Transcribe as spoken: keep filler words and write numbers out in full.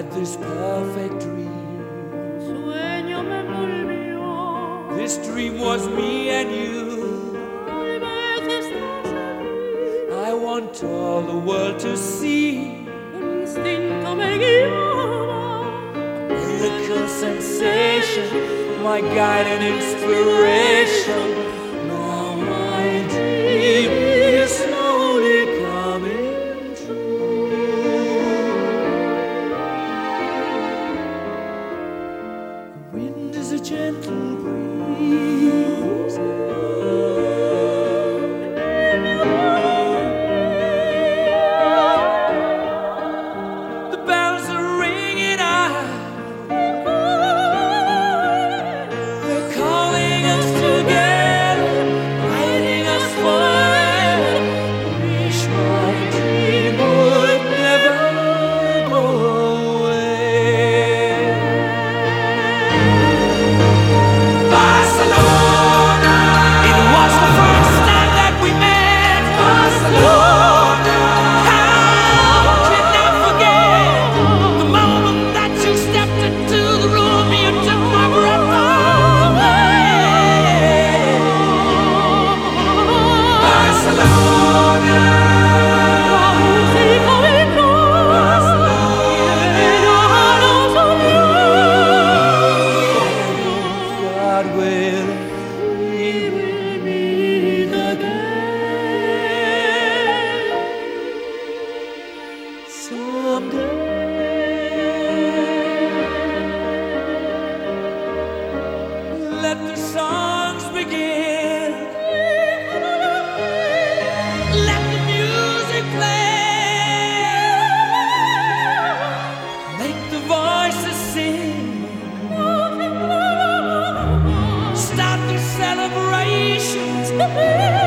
had this perfect dream. Sueño me envolvió. This dream was me and you. Tal vez estás aquí. I want all the world to see. Un instinto me guiaba. Miracle sensation, my guide and inspiration. Now my dream is slowly coming true. The wind is a gentle breeze. The bells are ringing out. They're calling us together, guiding us forever. Wish my dream would never go away. Barcelona, it was the first time that we met. Barcelona, how can I forget the moment that you stepped into the room? You took my breath away. Barcelona, Música de God will we will meet again someday. Let the songs begin. Let the music play. Make the voices sing. Start the celebrations.